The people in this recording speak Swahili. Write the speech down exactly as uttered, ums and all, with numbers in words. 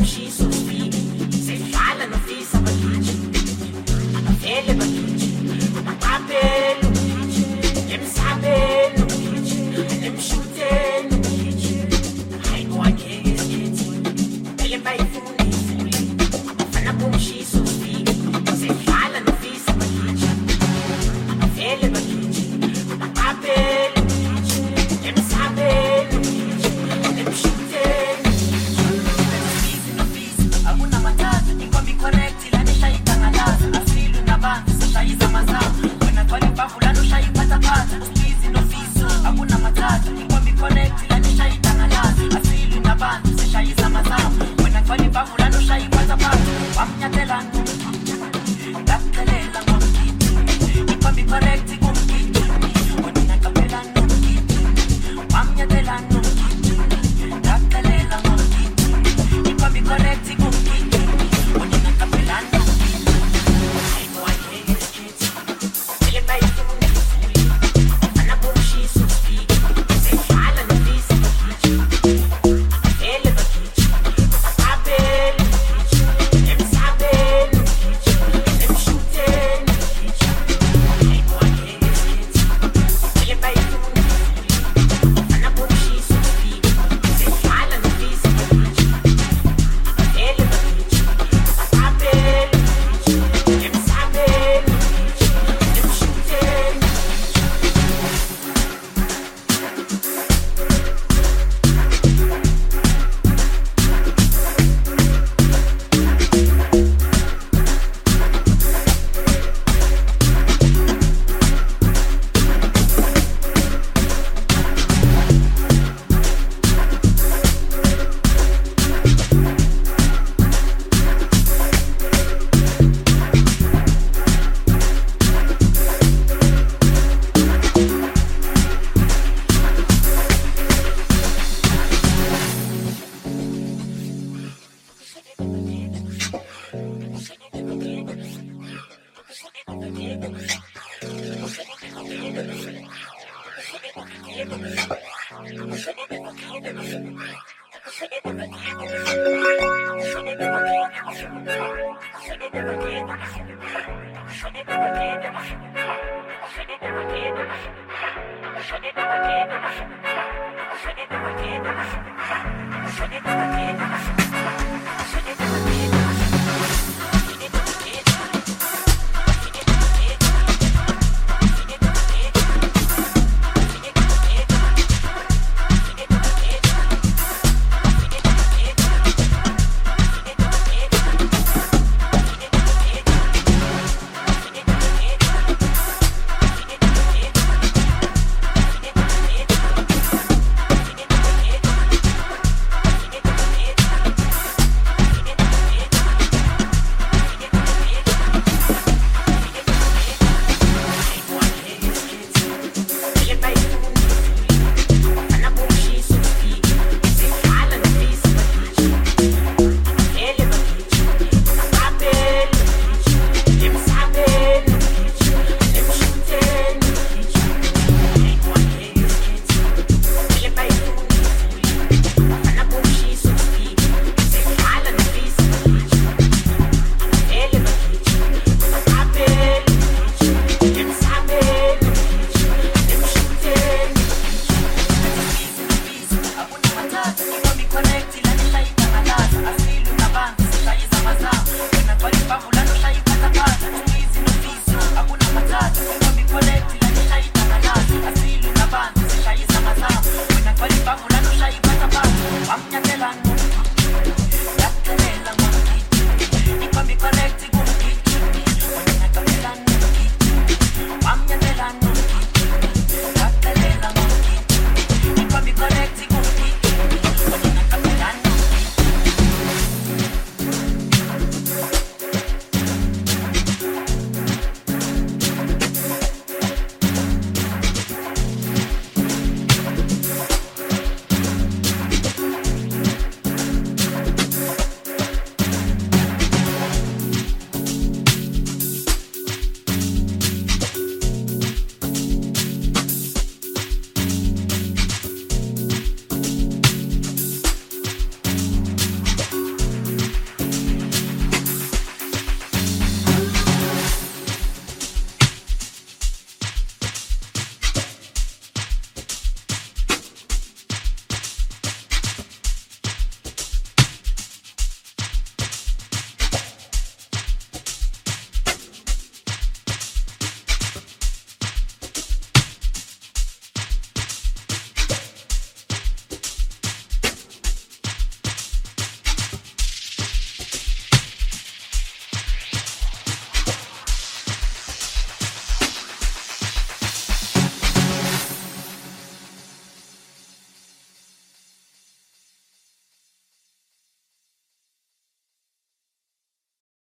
umshiso ufike sefala nofisa bakithi abavele bakithi abaqaphela ukithi emsabeni ukithi emshuteni ukithi hayi kwangeke isikhethi ele bayifuna ifule abafana bomshiso ufike sefala nofisa bakithi abavele bakithi abaqaphela ukithi emsabeni ukithi emshuteni correct la ni shayita ngalaza asilu nabantu sishayiza mazamu wena twali bavula no shayiphatha phatha usizi no fiso akuna mathatha inkombi connect la ni shayita ngalaza asilu nabantu sishayiza mazamu wena twali bavula no shayiphatha phatha wamnyathela ngakhelela ngomkhithi inkombi correct kumkhithi wena ngakapela nomkhithi wamnyathela nomkhithi ngakhelela ngomkhithi inkombi correct kumkhithi Shut it down again.